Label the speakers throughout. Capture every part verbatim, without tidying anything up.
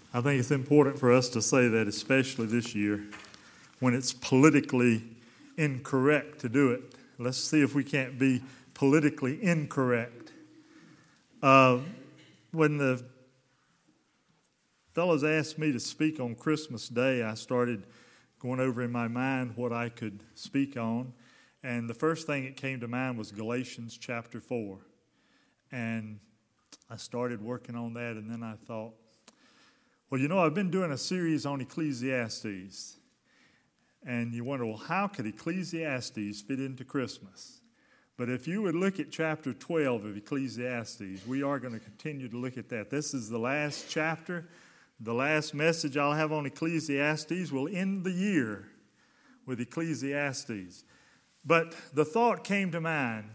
Speaker 1: I think it's important for us to say that, especially this year, when it's politically incorrect to do it. Let's see if we can't be politically incorrect. Uh, when the fellows asked me to speak on Christmas Day, I started going over in my mind what I could speak on. And the first thing that came to mind was Galatians chapter four. And I started working on that, and then I thought, well, you know, I've been doing a series on Ecclesiastes. And you wonder, well, how could Ecclesiastes fit into Christmas? But if you would look at chapter twelve of Ecclesiastes, we are going to continue to look at that. This is the last chapter. The last message I'll have on Ecclesiastes will end the year with Ecclesiastes. But the thought came to mind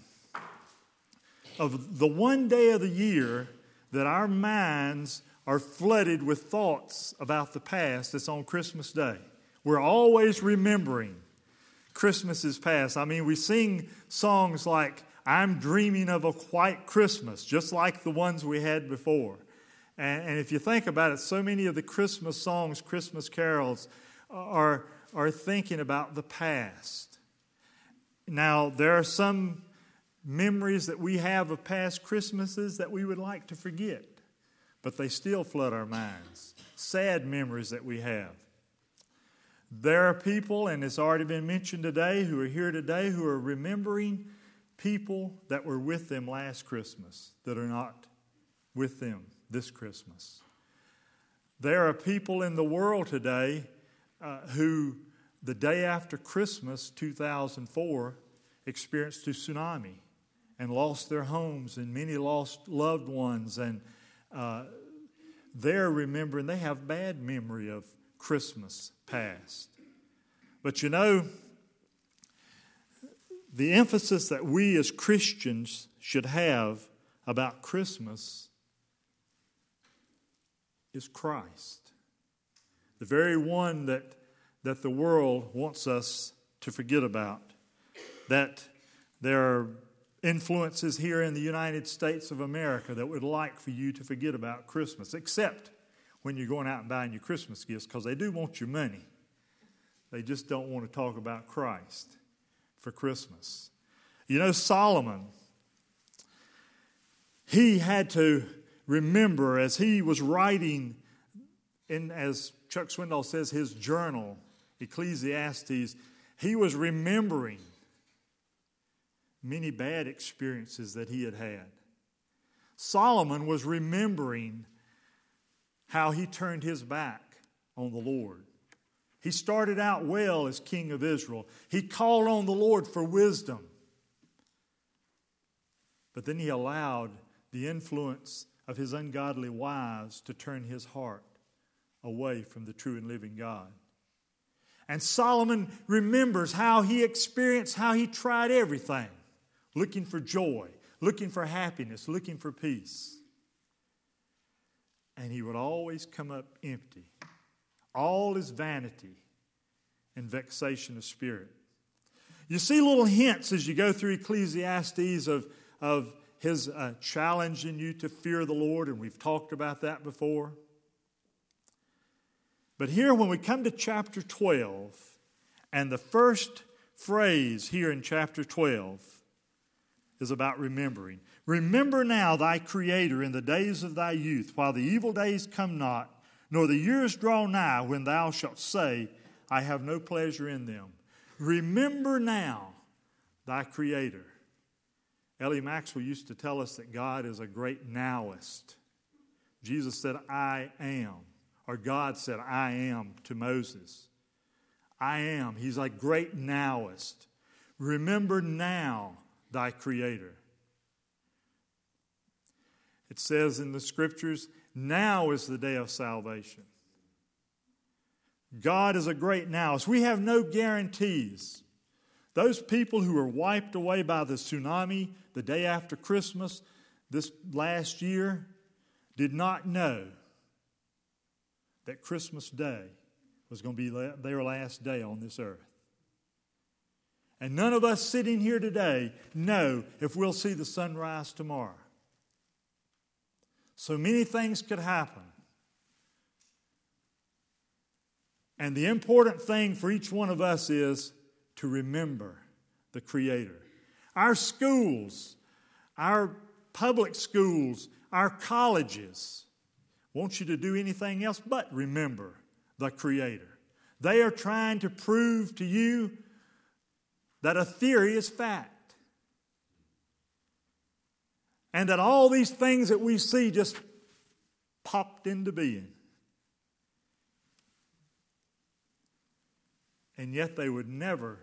Speaker 1: of the one day of the year that our minds are flooded with thoughts about the past. It's on Christmas Day. We're always remembering Christmas is past. I mean, we sing songs like, I'm dreaming of a white Christmas, just like the ones we had before. And, and if you think about it, so many of the Christmas songs, Christmas carols, are, are thinking about the past. Now, there are some memories that we have of past Christmases that we would like to forget, but they still flood our minds. Sad memories that we have. There are people, and it's already been mentioned today, who are here today who are remembering people that were with them last Christmas that are not with them this Christmas. There are people in the world today uh, who, the day after Christmas two thousand four, experienced a tsunami and lost their homes, and many lost loved ones, and uh, they're remembering, they have bad memory of Christmas past. But you know, the emphasis that we as Christians should have about Christmas is Christ. The very one that, that the world wants us to forget about. That there are influences here in the United States of America that would like for you to forget about Christmas, except when you're going out and buying your Christmas gifts, because they do want your money. They just don't want to talk about Christ for Christmas. You know, Solomon, he had to remember as he was writing in, as Chuck Swindoll says, his journal, Ecclesiastes, he was remembering many bad experiences that he had had. Solomon was remembering how he turned his back on the Lord. He started out well as king of Israel. He called on the Lord for wisdom. But then he allowed the influence of his ungodly wives to turn his heart away from the true and living God. And Solomon remembers how he experienced, how he tried everything, looking for joy, looking for happiness, looking for peace. And he would always come up empty. All is vanity and vexation of spirit. You see little hints as you go through Ecclesiastes of, of his uh, challenging you to fear the Lord, and we've talked about that before. But here when we come to chapter twelve, and the first phrase here in chapter twelve is about remembering. Remember now thy Creator in the days of thy youth, while the evil days come not, nor the years draw nigh, when thou shalt say, I have no pleasure in them. Remember now thy Creator. Ellie Maxwell used to tell us that God is a great nowist. Jesus said, I am. Or God said, I am to Moses. I am. He's a great nowist. Remember now thy Creator. It says in the Scriptures, now is the day of salvation. God is a great nowist. We have no guarantees. Those people who were wiped away by the tsunami the day after Christmas this last year did not know that Christmas Day was going to be their last day on this earth. And none of us sitting here today know if we'll see the sunrise tomorrow. So many things could happen. And the important thing for each one of us is to remember the Creator. Our schools, our public schools, our colleges want you to do anything else but remember the Creator. They are trying to prove to you that a theory is fact. And that all these things that we see just popped into being. And yet they would never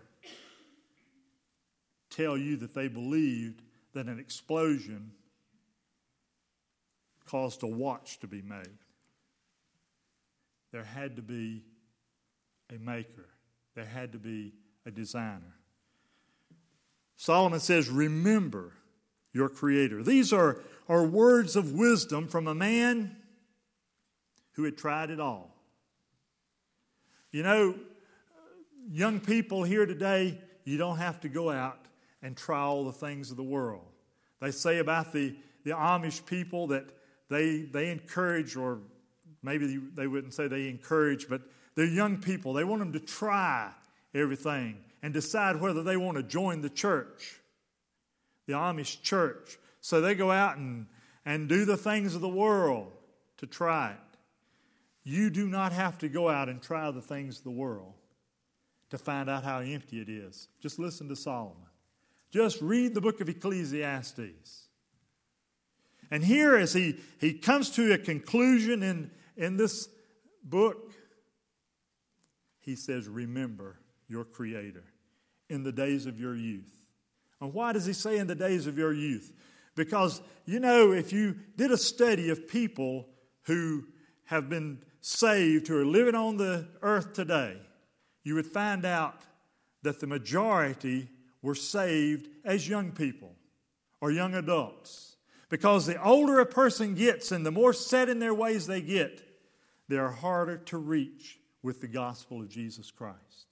Speaker 1: tell you that they believed that an explosion caused a watch to be made. There had to be a maker. There had to be a designer. Solomon says, remember your Creator. These are, are words of wisdom from a man who had tried it all. You know, young people here today, you don't have to go out and try all the things of the world. They say about the, the Amish people that they, they encourage, or maybe they wouldn't say they encourage, but they're young people. They want them to try everything and decide whether they want to join the church, the Amish church. So they go out and, and do the things of the world to try it. You do not have to go out and try the things of the world to find out how empty it is. Just listen to Solomon. Just read the book of Ecclesiastes. And here as he, he comes to a conclusion in, in this book, he says, remember your Creator in the days of your youth. And why does he say in the days of your youth? Because, you know, if you did a study of people who have been saved, who are living on the earth today, you would find out that the majority were saved as young people or young adults. Because the older a person gets and the more set in their ways they get, they are harder to reach with the gospel of Jesus Christ.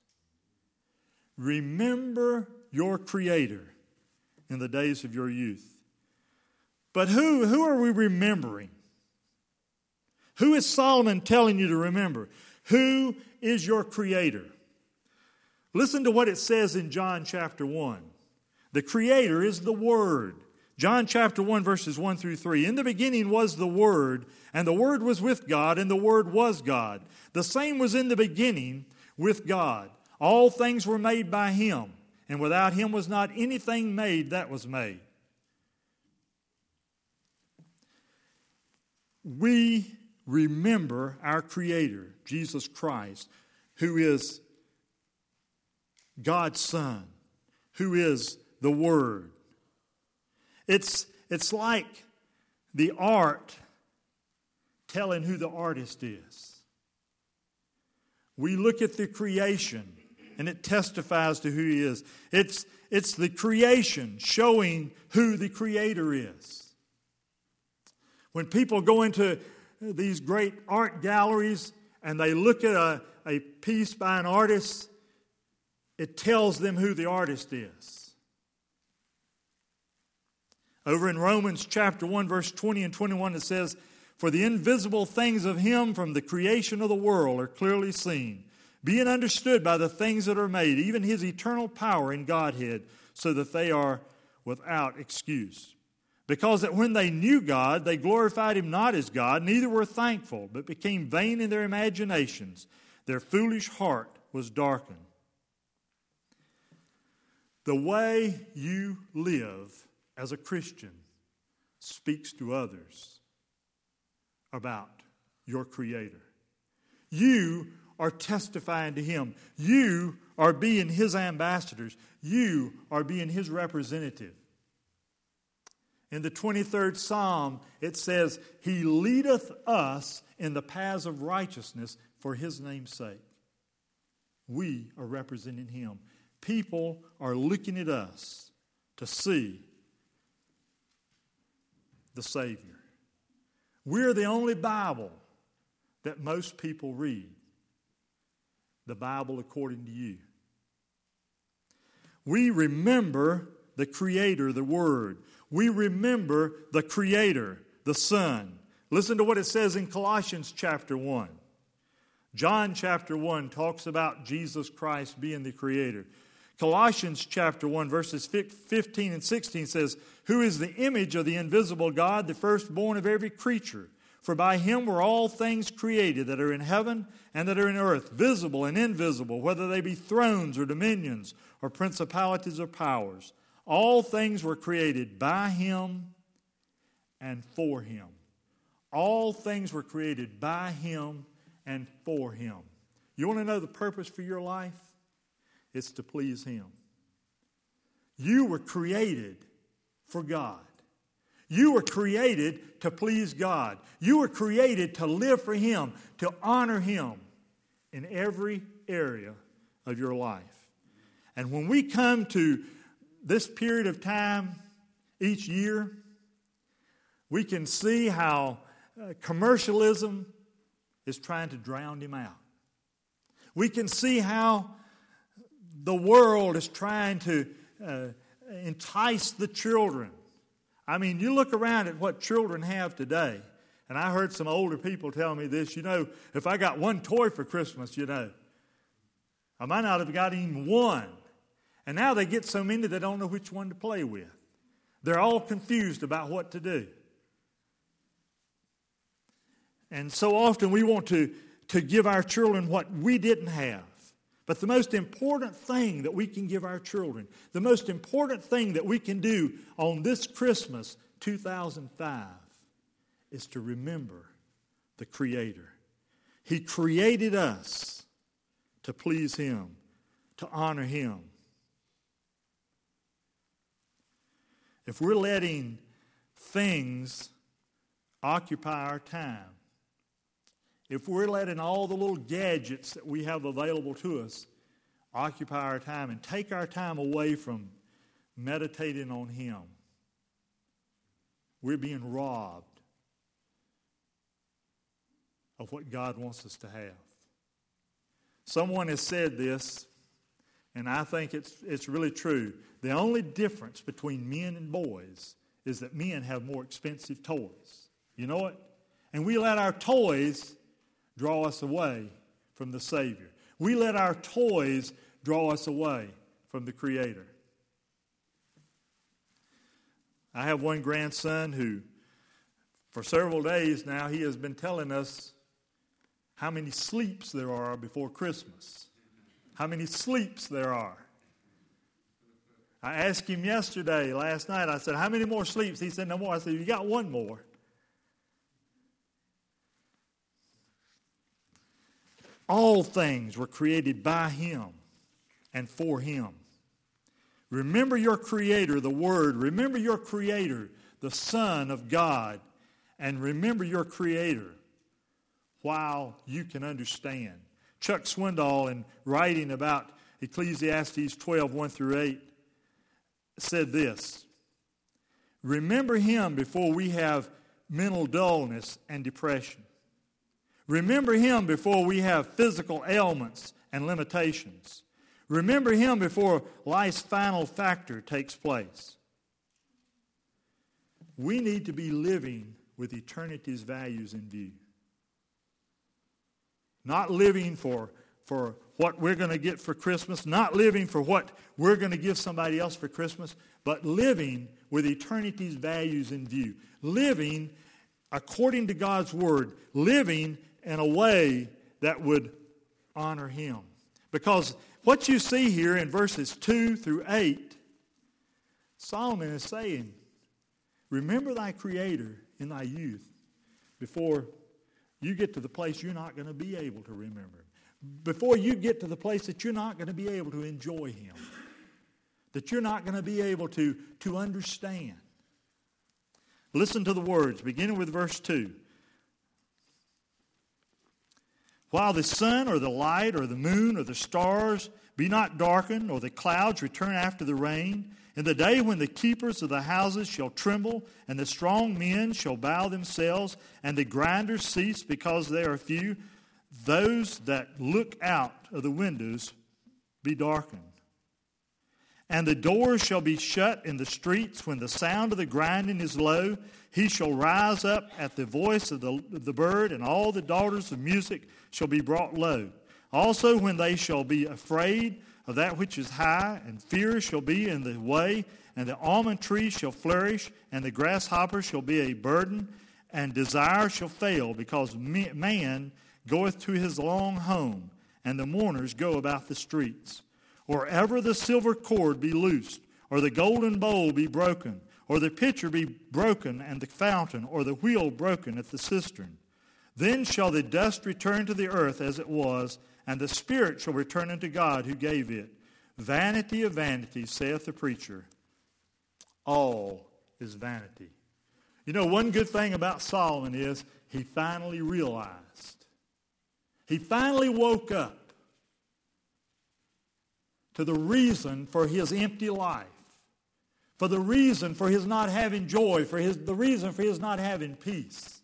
Speaker 1: Remember your Creator in the days of your youth. But who, who are we remembering? Who is Solomon telling you to remember? Who is your Creator? Listen to what it says in John chapter one. The Creator is the Word. John chapter one, verses one through three. In the beginning was the Word, and the Word was with God, and the Word was God. The same was in the beginning with God. All things were made by Him, and without Him was not anything made that was made. We remember our Creator, Jesus Christ, who is God's Son, who is the Word. It's, it's like the art telling who the artist is. We look at the creation and it testifies to who He is. It's, it's the creation showing who the Creator is. When people go into these great art galleries and they look at a, a piece by an artist, it tells them who the artist is. Over in Romans chapter one, verse twenty and twenty-one, it says, for the invisible things of Him from the creation of the world are clearly seen, being understood by the things that are made, even His eternal power in Godhead, so that they are without excuse. Because that when they knew God, they glorified Him not as God, neither were thankful, but became vain in their imaginations. Their foolish heart was darkened. The way you live as a Christian speaks to others about your Creator. You are testifying to Him. You are being His ambassadors. You are being His representative. In the twenty-third Psalm, it says, He leadeth us in the paths of righteousness for His name's sake. We are representing Him. People are looking at us to see the Savior. We're the only Bible that most people read. The Bible according to you. We remember the Creator, the Word. We remember the Creator, the Son. Listen to what it says in Colossians chapter one. John chapter one talks about Jesus Christ being the Creator. Colossians chapter one, verses fifteen and sixteen says, "Who is the image of the invisible God, the firstborn of every creature? For by him were all things created that are in heaven and that are in earth, visible and invisible, whether they be thrones or dominions or principalities or powers. All things were created by him and for him." All things were created by him and for him. You want to know the purpose for your life? It's to please him. You were created for God. You were created to please God. You were created to live for him, to honor him in every area of your life. And when we come to this period of time each year, we can see how uh, commercialism is trying to drown him out. We can see how the world is trying to uh, entice the children. I mean, you look around at what children have today, and I heard some older people tell me this, you know, if I got one toy for Christmas, you know, I might not have got even one. And now they get so many they don't know which one to play with. They're all confused about what to do. And so often we want to, to give our children what we didn't have. But the most important thing that we can give our children, the most important thing that we can do on this Christmas two thousand five is to remember the Creator. He created us to please him, to honor him. If we're letting things occupy our time, if we're letting all the little gadgets that we have available to us occupy our time and take our time away from meditating on him, we're being robbed of what God wants us to have. Someone has said this, and I think it's it's really true. The only difference between men and boys is that men have more expensive toys. You know it? And we let our toys draw us away from the Savior. We let our toys draw us away from the Creator. I have one grandson who, for several days now, he has been telling us how many sleeps there are before Christmas. How many sleeps there are. I asked him yesterday, last night, I said, how many more sleeps? He said, no more. I said, you got one more. All things were created by him and for him. Remember your Creator, the Word. Remember your Creator, the Son of God. And remember your Creator while you can understand. Chuck Swindoll, in writing about Ecclesiastes twelve, one through eight, said this: remember him before we have mental dullness and depression. Remember him before we have physical ailments and limitations. Remember him before life's final factor takes place. We need to be living with eternity's values in view. Not living for, for what we're going to get for Christmas, not living for what we're going to give somebody else for Christmas, but living with eternity's values in view. Living according to God's Word. Living in a way that would honor him. Because what you see here in verses two through eight, Solomon is saying, remember thy Creator in thy youth before you get to the place you're not going to be able to remember him. Before you get to the place that you're not going to be able to enjoy him. That you're not going to be able to, to understand. Listen to the words, beginning with verse two. While the sun or the light or the moon or the stars be not darkened, or the clouds return after the rain, in the day when the keepers of the houses shall tremble, and the strong men shall bow themselves, and the grinders cease because they are few, those that look out of the windows be darkened, And the doors shall be shut in the streets when the sound of the grinding is low. He shall rise up at the voice of the, the bird, and all the daughters of music shall be brought low. Also when they shall be afraid of that which is high, and fear shall be in the way, and the almond tree shall flourish, and the grasshopper shall be a burden, and desire shall fail, because man goeth to his long home, and the mourners go about the streets. Or ever the silver cord be loosed, or the golden bowl be broken, or the pitcher be broken, and the fountain, or the wheel broken at the cistern. Then shall the dust return to the earth as it was, and the spirit shall return unto God who gave it. Vanity of vanities, saith the preacher. All is vanity. You know, one good thing about Solomon is he finally realized. He finally woke up to the reason for his empty life, for the reason for his not having joy, for his, the reason for his not having peace.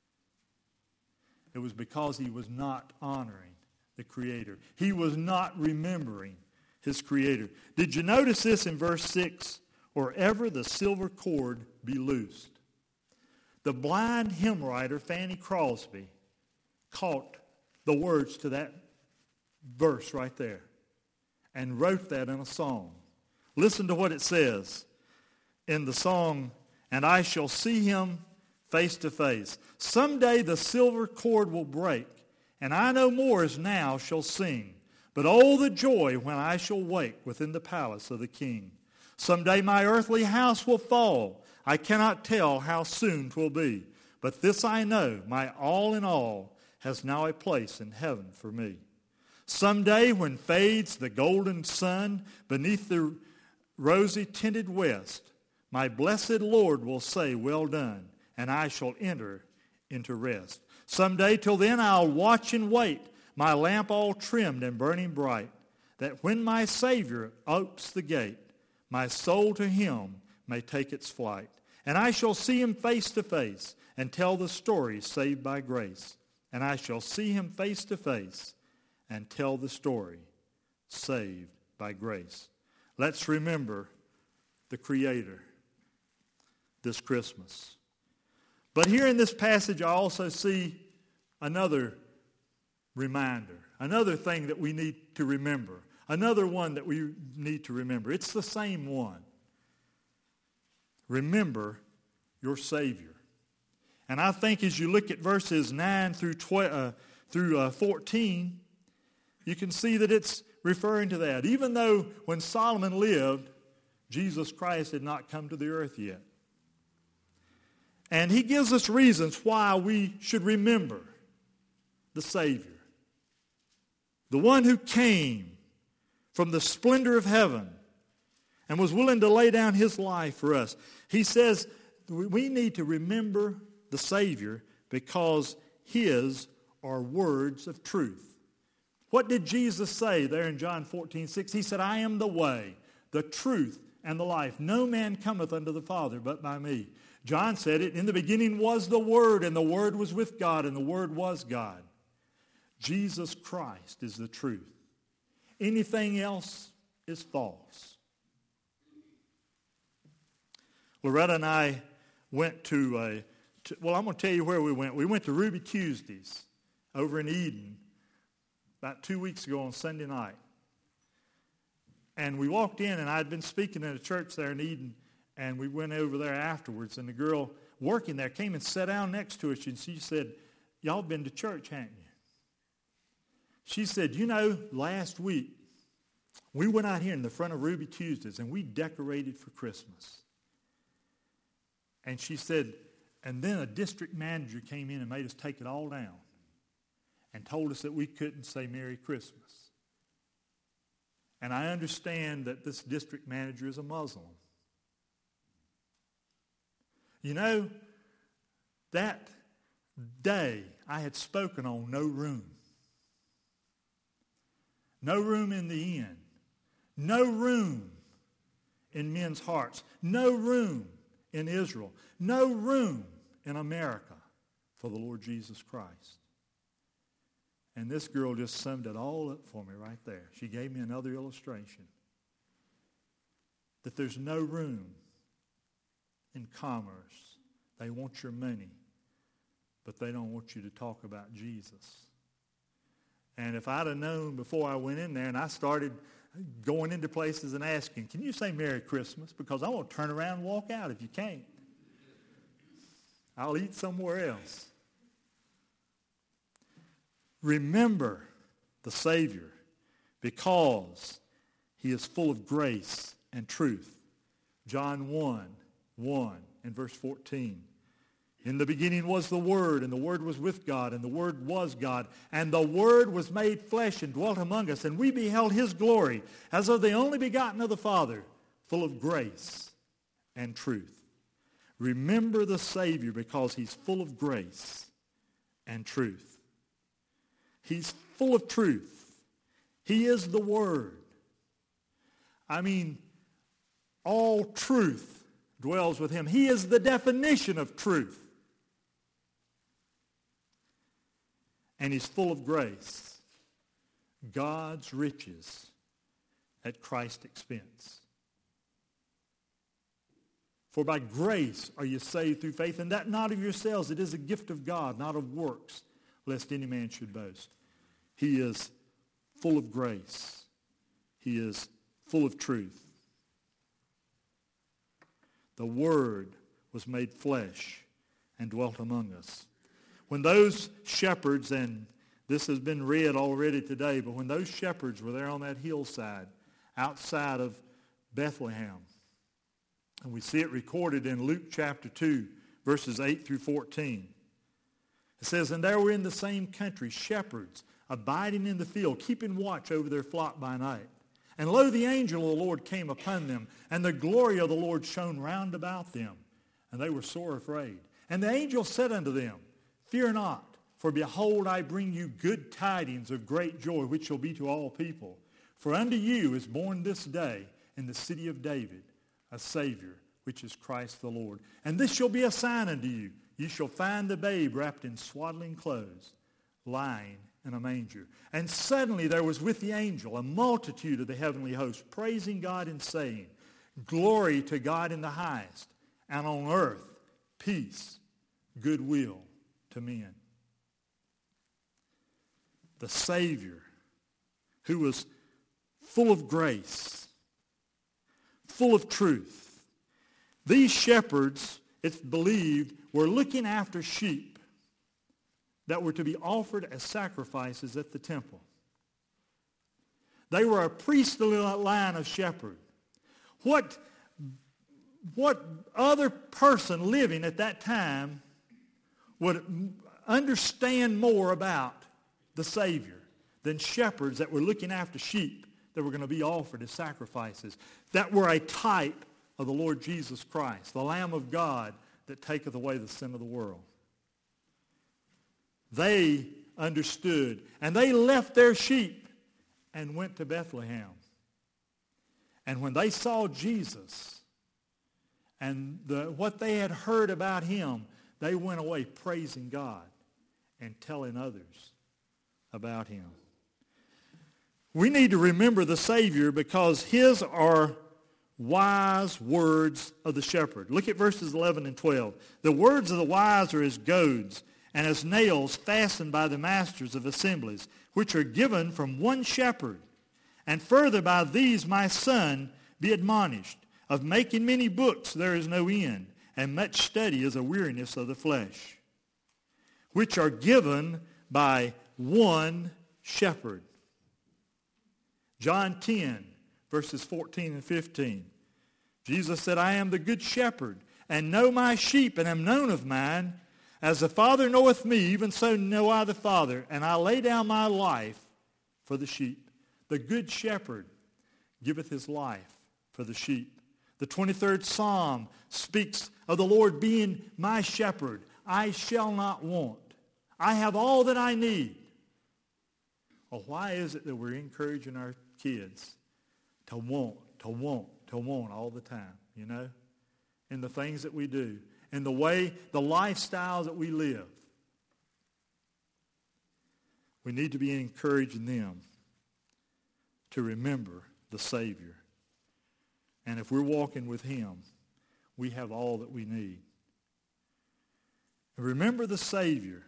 Speaker 1: It was because he was not honoring the Creator. He was not remembering his Creator. Did you notice this in verse six? Or ever the silver cord be loosed. The blind hymn writer Fanny Crosby caught the words to that verse right there and wrote that in a song. Listen to what it says in the song, "And I shall see him face to face. Someday the silver cord will break, and I no more as now shall sing. But oh, the joy when I shall wake within the palace of the King. Someday my earthly house will fall. I cannot tell how soon 'twill be. But this I know, my all in all has now a place in heaven for me. Someday when fades the golden sun beneath the rosy tinted west, my blessed Lord will say, well done, and I shall enter into rest. Someday, till then, I'll watch and wait, my lamp all trimmed and burning bright, that when my Savior opes the gate, my soul to him may take its flight. And I shall see him face to face and tell the story saved by grace. And I shall see him face to face and tell the story saved by grace." Let's remember the Creator this Christmas. But here in this passage, I also see another reminder, another thing that we need to remember, another one that we need to remember. It's the same one. Remember your Savior. And I think as you look at verses nine through twelve, uh, through uh, fourteen, you can see that it's referring to that. Even though when Solomon lived, Jesus Christ had not come to the earth yet. And he gives us reasons why we should remember the Savior. The one who came from the splendor of heaven and was willing to lay down his life for us. He says we need to remember the Savior because his are words of truth. What did Jesus say there in John fourteen six? He said, "I am the way, the truth, and the life. No man cometh unto the Father but by me." John said it, "In the beginning was the Word, and the Word was with God, and the Word was God." Jesus Christ is the truth. Anything else is false. Loretta and I went to, a, to well, I'm going to tell you where we went. We went to Ruby Tuesdays over in Eden about two weeks ago on Sunday night. And we walked in, and I'd been speaking in a church there in Eden, and we went over there afterwards, and the girl working there came and sat down next to us, and she said, "Y'all been to church, haven't you?" She said, "You know, last week, we went out here in the front of Ruby Tuesdays, and we decorated for Christmas." And she said, "And then a district manager came in and made us take it all down and told us that we couldn't say Merry Christmas." And I understand that this district manager is a Muslim. You know, that day I had spoken on no room. No room in the inn. No room in men's hearts. No room in Israel. No room in America for the Lord Jesus Christ. And this girl just summed it all up for me right there. She gave me another illustration. that there's no room in commerce. They want your money, but they don't want you to talk about Jesus. And if I'd have known before I went in there and I started going into places and asking, can you say Merry Christmas? Because I want to turn around and walk out if you can't. I'll eat somewhere else. Remember the Savior because he is full of grace and truth. John one, one and verse fourteen. In the beginning was the Word, and the Word was with God, and the Word was God. And the Word was made flesh and dwelt among us, and we beheld his glory as of the only begotten of the Father, full of grace and truth. Remember the Savior because he's full of grace and truth. He's full of truth. He is the Word. I mean, all truth dwells with him. He is the definition of truth. And he's full of grace. God's riches at Christ's expense. For by grace are you saved through faith, and that not of yourselves. It is a gift of God, not of works, lest any man should boast. He is full of grace. He is full of truth. The Word was made flesh and dwelt among us. When those shepherds, and this has been read already today, but when those shepherds were there on that hillside outside of Bethlehem, and we see it recorded in Luke chapter two, verses eight through fourteen. It says, and there were in the same country shepherds abiding in the field, keeping watch over their flock by night. And lo, the angel of the Lord came upon them, and the glory of the Lord shone round about them, and they were sore afraid. And the angel said unto them, fear not, for behold, I bring you good tidings of great joy, which shall be to all people. For unto you is born this day in the city of David a Savior, which is Christ the Lord. And this shall be a sign unto you. You shall find the babe wrapped in swaddling clothes, lying in a manger. And suddenly there was with the angel a multitude of the heavenly host, praising God and saying, glory to God in the highest, and on earth peace, goodwill to men. The Savior, who was full of grace, full of truth. These shepherds, it's believed, were looking after sheep that were to be offered as sacrifices at the temple. They were a priestly line of shepherds. What, what other person living at that time would understand more about the Savior than shepherds that were looking after sheep that were going to be offered as sacrifices, that were a type of the Lord Jesus Christ, the Lamb of God that taketh away the sin of the world? They understood, and they left their sheep and went to Bethlehem. And when they saw Jesus and the, what they had heard about him, they went away praising God and telling others about him. We need to remember the Savior because his are wise words of the shepherd. Look at verses eleven and twelve. The words of the wise are as goads, and as nails fastened by the masters of assemblies, which are given from one shepherd. And further, by these, my son, be admonished. Of making many books there is no end, and much study is a weariness of the flesh, which are given by one shepherd. John ten, verses fourteen and fifteen. Jesus said, I am the good shepherd, and know my sheep, and am known of mine. As the Father knoweth me, even so know I the Father, and I lay down my life for the sheep. The good shepherd giveth his life for the sheep. The twenty-third Psalm speaks of the Lord being my shepherd. I shall not want. I have all that I need. Well, why is it that we're encouraging our kids to want, to want, to want all the time, you know, in the things that we do, in the way, the lifestyle that we live? We need to be encouraging them to remember the Savior And if we're walking with him, we have all that we need. Remember the Savior,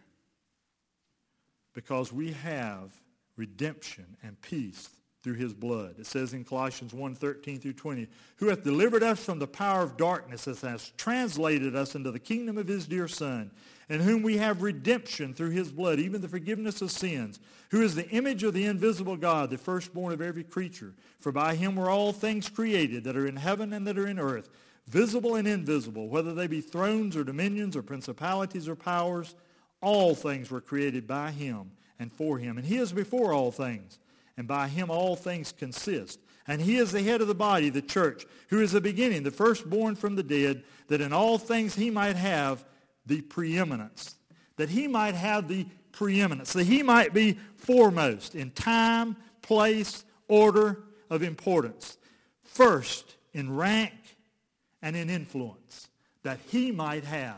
Speaker 1: because we have redemption and peace through his blood. It says in Colossians one, thirteen through twenty, who hath delivered us from the power of darkness, and has translated us into the kingdom of his dear Son, in whom we have redemption through his blood, even the forgiveness of sins, who is the image of the invisible God, the firstborn of every creature. For by him were all things created that are in heaven and that are in earth, visible and invisible, whether they be thrones or dominions or principalities or powers. All things were created by him and for him. And he is before all things, and by him all things consist. And he is the head of the body, the church, who is the beginning, the firstborn from the dead, that in all things he might have the preeminence. That he might have the preeminence. That he might be foremost in time, place, order of importance. First in rank and in influence. That he might have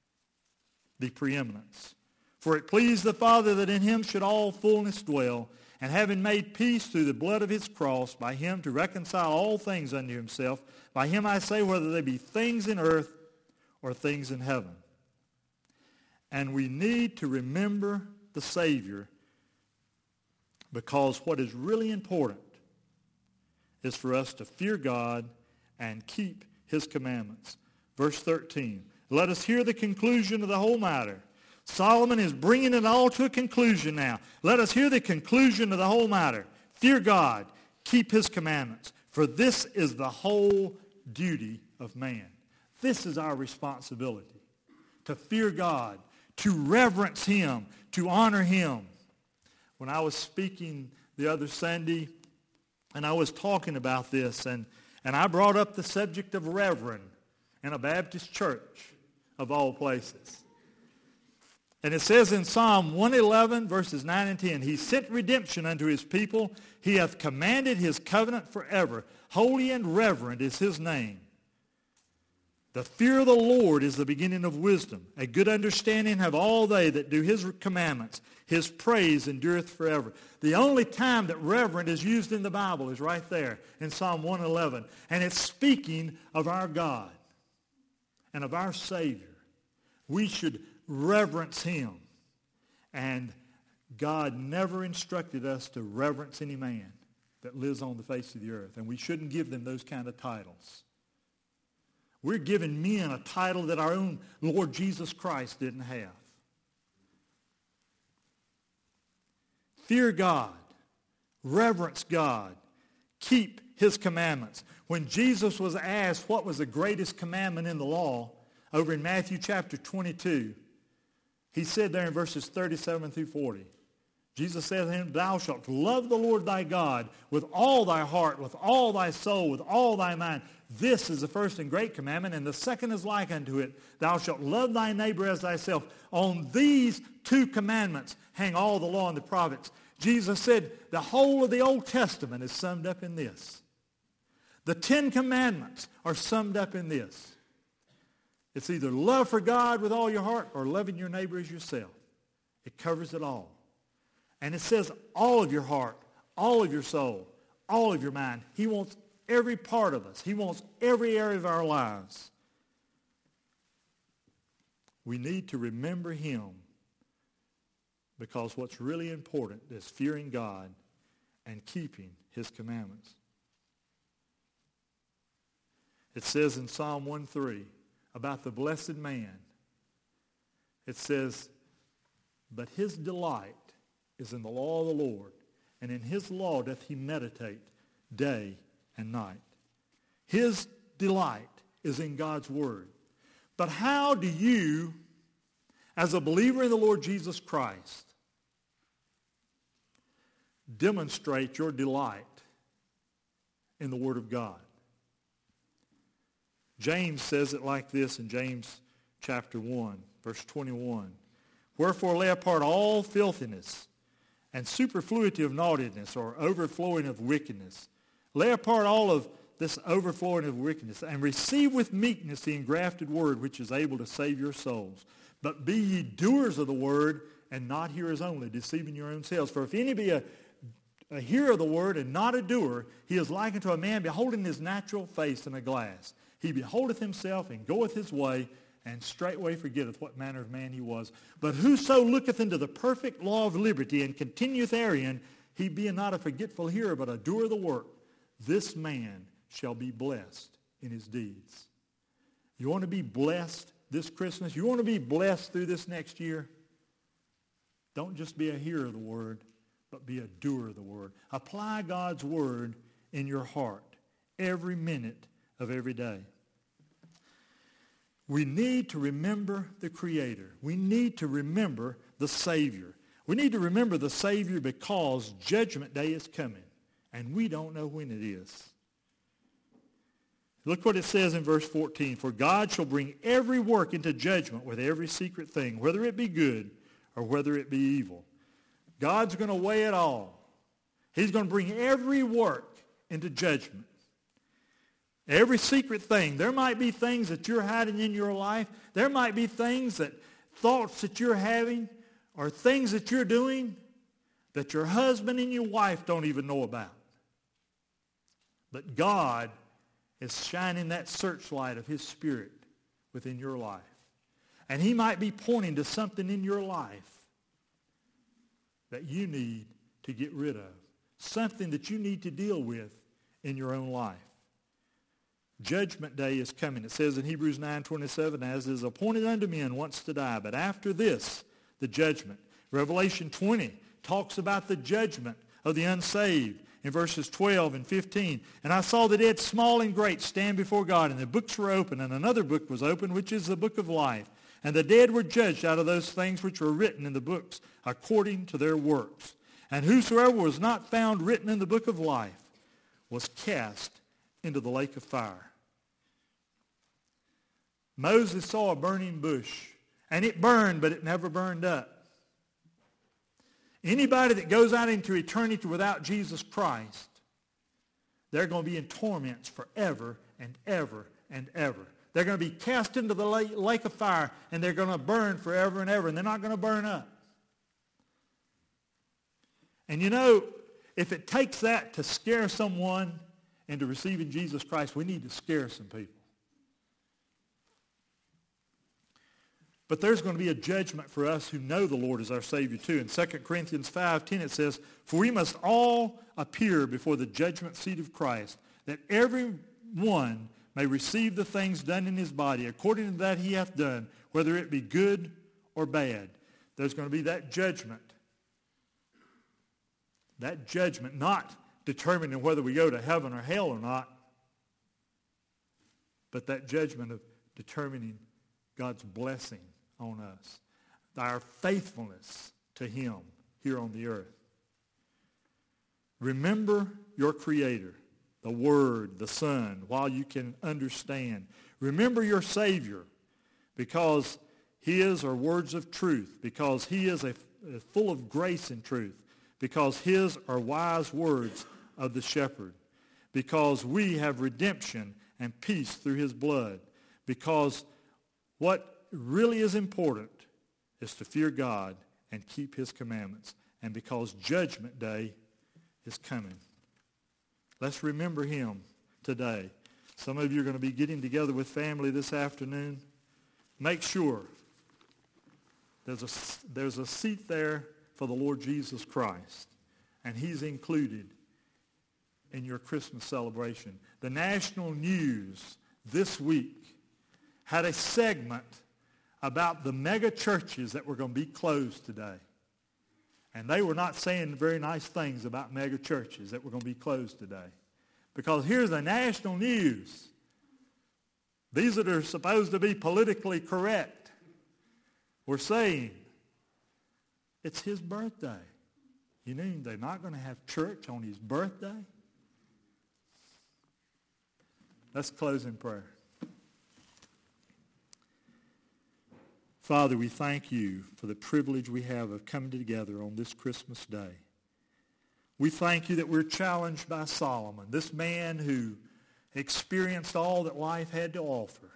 Speaker 1: the preeminence. For it pleased the Father that in him should all fullness dwell, and having made peace through the blood of his cross, by him to reconcile all things unto himself. By him I say, whether they be things in earth or things in heaven. And we need to remember the Savior, because what is really important is for us to fear God and keep his commandments. Verse thirteen, let us hear the conclusion of the whole matter. Solomon is bringing it all to a conclusion now. Let us hear the conclusion of the whole matter. Fear God, keep his commandments, for this is the whole duty of man. This is our responsibility, to fear God, to reverence him, to honor him. When I was speaking the other Sunday, and I was talking about this, and, and I brought up the subject of reverend in a Baptist church, of all places. And it says in Psalm one eleven, verses nine and ten, he sent redemption unto his people. He hath commanded his covenant forever. Holy and reverend is his name. The fear of the Lord is the beginning of wisdom. A good understanding have all they that do his commandments. His praise endureth forever. The only time that reverend is used in the Bible is right there in Psalm one eleven. And it's speaking of our God and of our Savior. We should reverence him. And God never instructed us to reverence any man that lives on the face of the earth. And we shouldn't give them those kind of titles. We're giving men a title that our own Lord Jesus Christ didn't have. Fear God. Reverence God. Keep his commandments. When Jesus was asked what was the greatest commandment in the law, over in Matthew chapter twenty-two, he said there in verses thirty-seven through forty, Jesus said to him, thou shalt love the Lord thy God with all thy heart, with all thy soul, with all thy mind. This is the first and great commandment, and the second is like unto it. Thou shalt love thy neighbor as thyself. On these two commandments hang all the law and the prophets. Jesus said the whole of the Old Testament is summed up in this. The Ten Commandments are summed up in this. It's either love for God with all your heart or loving your neighbor as yourself. It covers it all. And it says all of your heart, all of your soul, all of your mind. He wants every part of us. He wants every area of our lives. We need to remember him, because what's really important is fearing God and keeping his commandments. It says in Psalm one three, about the blessed man, it says, but his delight is in the law of the Lord, and in his law doth he meditate day and night. His delight is in God's word. But how do you, as a believer in the Lord Jesus Christ, demonstrate your delight in the word of God? James says it like this in James chapter one, verse twenty-one. Wherefore lay apart all filthiness and superfluity of naughtiness, or overflowing of wickedness. Lay apart all of this overflowing of wickedness, and receive with meekness the engrafted word, which is able to save your souls. But be ye doers of the word, and not hearers only, deceiving your own selves. For if any be a a hearer of the word and not a doer, he is like unto a man beholding his natural face in a glass. He beholdeth himself and goeth his way, and straightway forgetteth what manner of man he was. But whoso looketh into the perfect law of liberty and continueth therein, he being not a forgetful hearer, but a doer of the work, this man shall be blessed in his deeds. You want to be blessed this Christmas? You want to be blessed through this next year? Don't just be a hearer of the word, but be a doer of the word. Apply God's word in your heart every minute of every day. We need to remember the Creator. We need to remember the Savior. We need to remember the Savior because Judgment Day is coming, and we don't know when it is. Look what it says in verse fourteen. For God shall bring every work into judgment with every secret thing, whether it be good or whether it be evil. God's going to weigh it all. He's going to bring every work into judgment. Every secret thing. There might be things that you're hiding in your life. There might be things that, thoughts that you're having, or things that you're doing that your husband and your wife don't even know about. But God is shining that searchlight of his Spirit within your life. And he might be pointing to something in your life that you need to get rid of. Something that you need to deal with in your own life. Judgment Day is coming. It says in Hebrews nine twenty-seven, as is appointed unto men once to die, but after this, the judgment. Revelation twenty talks about the judgment of the unsaved in verses twelve and fifteen. And I saw the dead, small and great, stand before God, and the books were opened, and another book was opened, which is the book of life. And the dead were judged out of those things which were written in the books, according to their works. And whosoever was not found written in the book of life was cast into the lake of fire. Moses saw a burning bush, and it burned, but it never burned up. Anybody that goes out into eternity without Jesus Christ, they're going to be in torments forever and ever and ever. They're going to be cast into the lake of fire, and they're going to burn forever and ever, and they're not going to burn up. And you know, if it takes that to scare someone into receiving Jesus Christ, we need to scare some people. But there's going to be a judgment for us who know the Lord as our Savior too. In Second Corinthians five ten it says, for we must all appear before the judgment seat of Christ, that every one may receive the things done in his body according to that he hath done, whether it be good or bad. There's going to be that judgment. That judgment not determining whether we go to heaven or hell or not, but that judgment of determining God's blessing on us, our faithfulness to him here on the earth. Remember your Creator, the Word, the Son, while you can understand. Remember your Savior, because his are words of truth, because he is a, a full of grace and truth, because his are wise words of the shepherd, because we have redemption and peace through his blood, because what really is important is to fear God and keep his commandments, and because Judgment Day is coming. Let's remember him today. Some of you are going to be getting together with family this afternoon. Make sure there's a, there's a seat there for the Lord Jesus Christ, and he's included in your Christmas celebration. The national news this week had a segment about the mega churches that were going to be closed today. And they were not saying very nice things about mega churches that were going to be closed today. Because here's the national news. These that are supposed to be politically correct were saying, it's his birthday. You mean they're not going to have church on his birthday? Let's close in prayer. Father, we thank you for the privilege we have of coming together on this Christmas day. We thank you that we're challenged by Solomon, this man who experienced all that life had to offer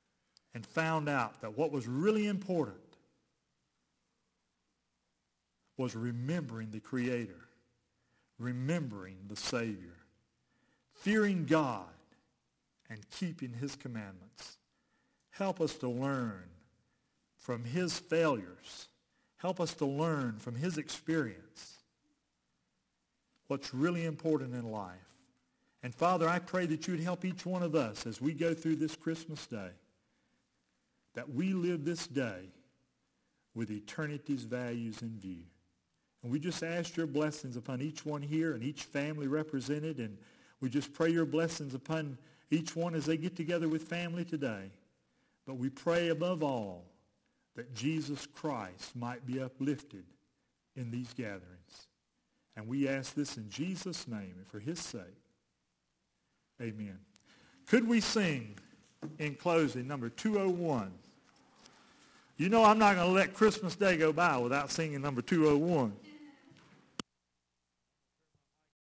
Speaker 1: and found out that what was really important was remembering the Creator, remembering the Savior, fearing God, and keeping his commandments. Help us to learn from his failures. Help us to learn from his experience what's really important in life. And Father, I pray that you'd help each one of us as we go through this Christmas day, that we live this day with eternity's values in view. And we just ask your blessings upon each one here and each family represented, and we just pray your blessings upon each one as they get together with family today. But we pray above all that Jesus Christ might be uplifted in these gatherings. And we ask this in Jesus' name and for his sake. Amen. Could we sing in closing number two oh one? You know I'm not going to let Christmas Day go by without singing number two oh one.